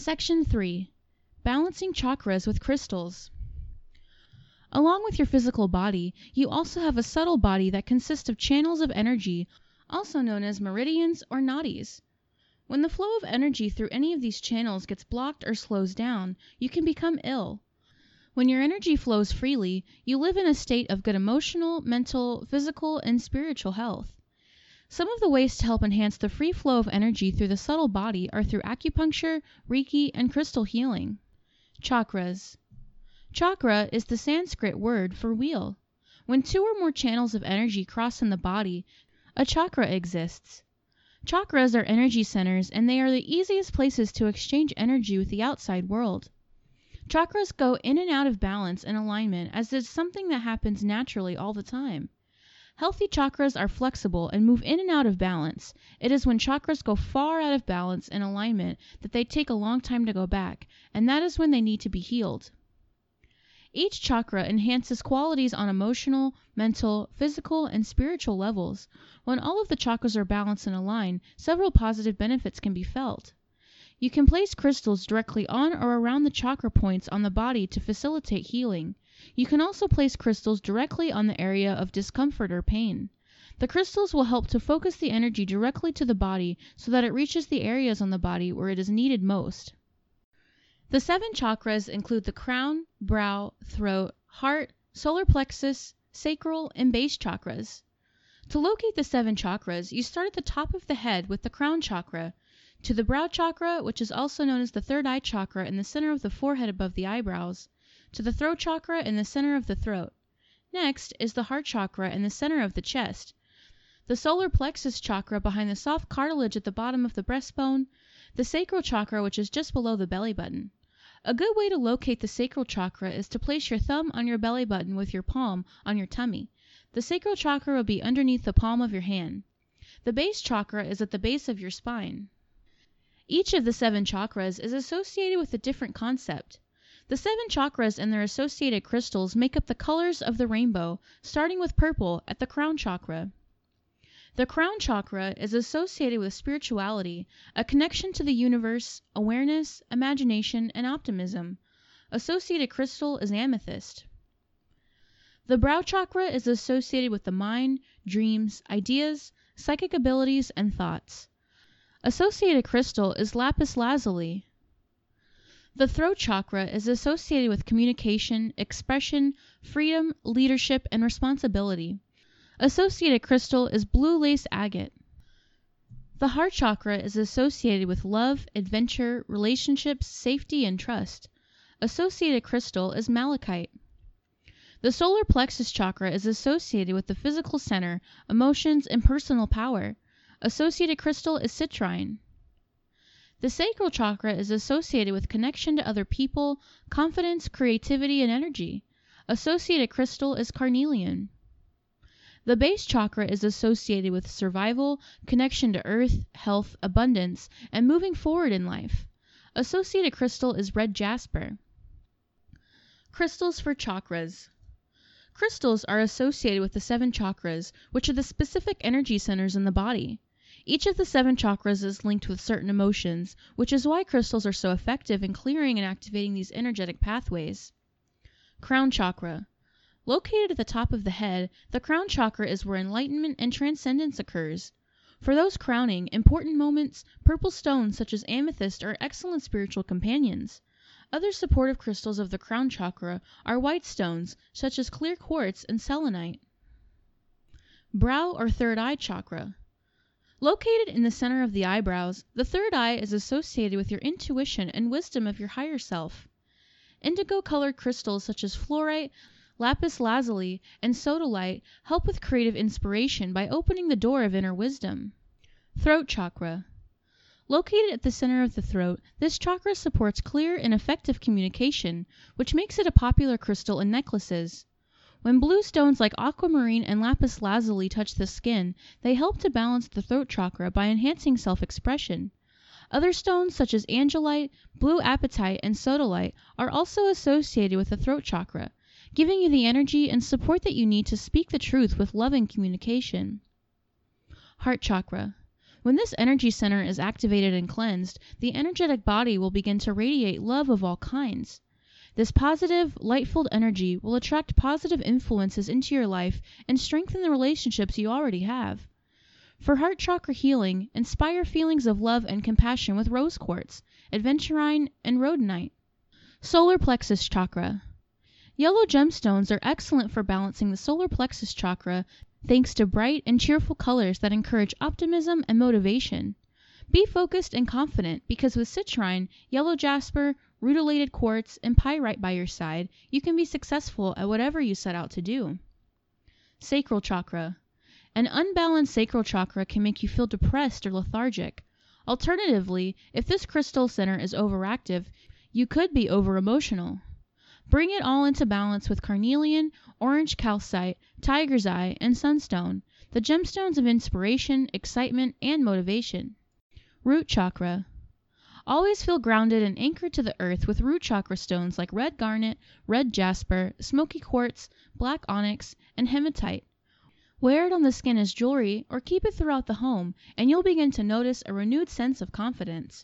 Section 3. Balancing chakras with crystals. Along with your physical body, you also have a subtle body that consists of channels of energy, also known as meridians or nadis. When the flow of energy through any of these channels gets blocked or slows down, you can become ill. When your energy flows freely, you live in a state of good emotional, mental, physical, and spiritual health. Some of the ways to help enhance the free flow of energy through the subtle body are through acupuncture, Reiki, and crystal healing. Chakras. Chakra is the Sanskrit word for wheel. When two or more channels of energy cross in the body, a chakra exists. Chakras are energy centers, and they are the easiest places to exchange energy with the outside world. Chakras go in and out of balance and alignment as it's something that happens naturally all the time. Healthy chakras are flexible and move in and out of balance. It is when chakras go far out of balance and alignment that they take a long time to go back, and that is when they need to be healed. Each chakra enhances qualities on emotional, mental, physical, and spiritual levels. When all of the chakras are balanced and aligned, several positive benefits can be felt. You can place crystals directly on or around the chakra points on the body to facilitate healing. You can also place crystals directly on the area of discomfort or pain. The crystals will help to focus the energy directly to the body so that it reaches the areas on the body where it is needed most. The 7 chakras include the crown, brow, throat, heart, solar plexus, sacral, and base chakras. To locate the 7 chakras, you start at the top of the head with the crown chakra, to the brow chakra, which is also known as the third eye chakra in the center of the forehead above the eyebrows, to the throat chakra in the center of the throat. Next is the heart chakra in the center of the chest, the solar plexus chakra behind the soft cartilage at the bottom of the breastbone, the sacral chakra, which is just below the belly button. A good way to locate the sacral chakra is to place your thumb on your belly button with your palm on your tummy. The sacral chakra will be underneath the palm of your hand. The base chakra is at the base of your spine. Each of the 7 chakras is associated with a different concept. The 7 chakras and their associated crystals make up the colors of the rainbow, starting with purple at the crown chakra. The crown chakra is associated with spirituality, a connection to the universe, awareness, imagination, and optimism. Associated crystal is amethyst. The brow chakra is associated with the mind, dreams, ideas, psychic abilities, and thoughts. Associated crystal is lapis lazuli. The throat chakra is associated with communication, expression, freedom, leadership, and responsibility. Associated crystal is blue lace agate. The heart chakra is associated with love, adventure, relationships, safety, and trust. Associated crystal is malachite. The solar plexus chakra is associated with the physical center, emotions, and personal power. Associated crystal is citrine. The sacral chakra is associated with connection to other people, confidence, creativity, and energy. Associated crystal is carnelian. The base chakra is associated with survival, connection to earth, health, abundance, and moving forward in life. Associated crystal is red jasper. Crystals for chakras. Crystals are associated with the 7 chakras, which are the specific energy centers in the body. Each of the 7 chakras is linked with certain emotions, which is why crystals are so effective in clearing and activating these energetic pathways. Crown chakra. Located at the top of the head, the crown chakra is where enlightenment and transcendence occurs. For those crowning important moments, purple stones such as amethyst are excellent spiritual companions. Other supportive crystals of the crown chakra are white stones such as clear quartz and selenite. Brow or third eye chakra. Located in the center of the eyebrows, the third eye is associated with your intuition and wisdom of your higher self. Indigo-colored crystals such as fluorite, lapis lazuli, and sodalite help with creative inspiration by opening the door of inner wisdom. Throat chakra. Located at the center of the throat, this chakra supports clear and effective communication, which makes it a popular crystal in necklaces. When blue stones like aquamarine and lapis lazuli touch the skin, they help to balance the throat chakra by enhancing self-expression. Other stones such as angelite, blue apatite, and sodalite are also associated with the throat chakra, giving you the energy and support that you need to speak the truth with loving communication. Heart chakra. When this energy center is activated and cleansed, the energetic body will begin to radiate love of all kinds. This positive, light-filled energy will attract positive influences into your life and strengthen the relationships you already have. For heart chakra healing, inspire feelings of love and compassion with rose quartz, aventurine, and rhodonite. Solar plexus chakra. Yellow gemstones are excellent for balancing the solar plexus chakra thanks to bright and cheerful colors that encourage optimism and motivation. Be focused and confident because with citrine, yellow jasper, rutilated quartz, and pyrite by your side, you can be successful at whatever you set out to do. Sacral chakra. An unbalanced sacral chakra can make you feel depressed or lethargic. Alternatively, if this crystal center is overactive, you could be over-emotional. Bring it all into balance with carnelian, orange calcite, tiger's eye, and sunstone, the gemstones of inspiration, excitement, and motivation. Root chakra. Always feel grounded and anchored to the earth with root chakra stones like red garnet, red jasper, smoky quartz, black onyx, and hematite. Wear it on the skin as jewelry or keep it throughout the home, and you'll begin to notice a renewed sense of confidence.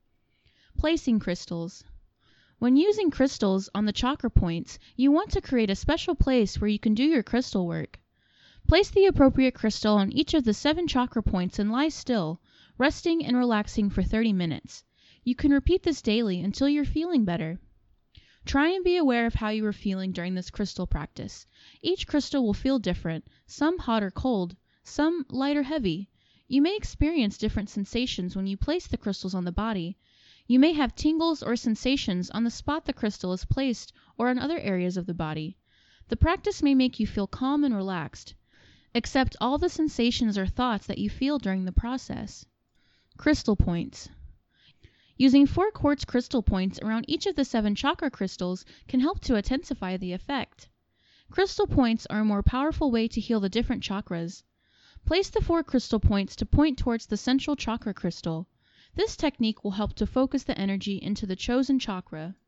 Placing crystals. When using crystals on the chakra points, you want to create a special place where you can do your crystal work. Place the appropriate crystal on each of the 7 chakra points and lie still, resting and relaxing for 30 minutes. You can repeat this daily until you're feeling better. Try and be aware of how you are feeling during this crystal practice. Each crystal will feel different, some hot or cold, some light or heavy. You may experience different sensations when you place the crystals on the body. You may have tingles or sensations on the spot the crystal is placed or in other areas of the body. The practice may make you feel calm and relaxed. Accept all the sensations or thoughts that you feel during the process. Crystal points. Using 4 quartz crystal points around each of the 7 chakra crystals can help to intensify the effect. Crystal points are a more powerful way to heal the different chakras. Place the 4 crystal points to point towards the central chakra crystal. This technique will help to focus the energy into the chosen chakra.